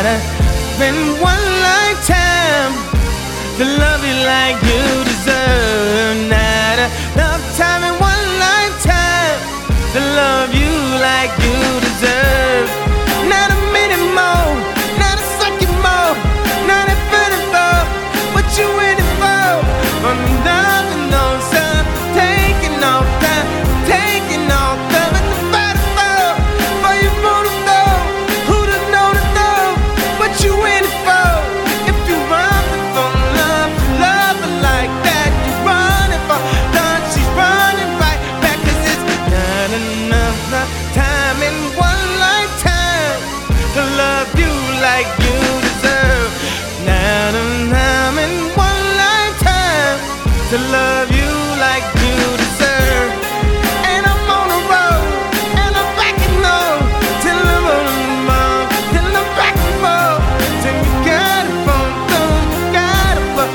Been one lifetime to love you like you deserve. Not enough time in one lifetime to love you like you deserve. Not a minute more, not a second more, not a minute more. What you waiting for? I'm loving on some, taking off time, taking off time in the fight for you for the know. Who to know to know? What you waiting for? If you running for love, love like that, you running for love, she's running right back. 'Cause it's not enough time in one lifetime to love you like you deserve. Not enough time in one lifetime to love you like you deserve. And I'm on the road, and I'm backing up till I'm on the mall, till I'm backing up, till you got it from through, got it for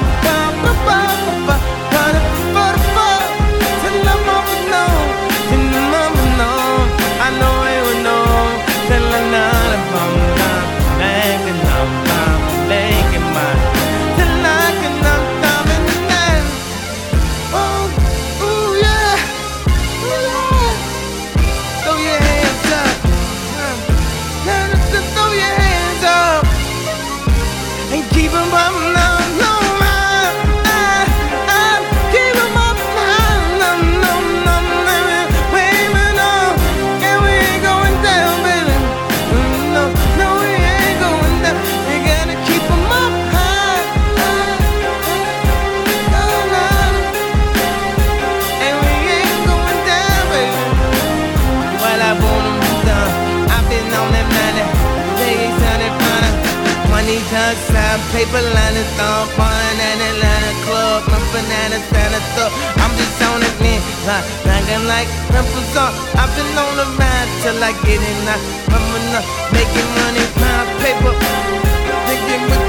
till I'm over no, till I'm over no. I know it would know till I'm not about not making up, making my till I can up down in the night. Oh, ooh yeah, ooh yeah. Throw your hands up, throw your hands up, and keep 'em up now, no. Keep 'em up now, no, waving on, and we ain't going down, baby. No, we ain't going down. You gotta keep 'em up high, and we ain't going down, baby. While I want 'em down, I've been on that money, they sounded funny. Money outside, paper liners, thumb, fun, and Atlanta club, my banana Santa stuff. I'm just on it, man, like I'm like pimples up. I've been on the ride till I get it now. I'm enough, making money, pound paper, thinking with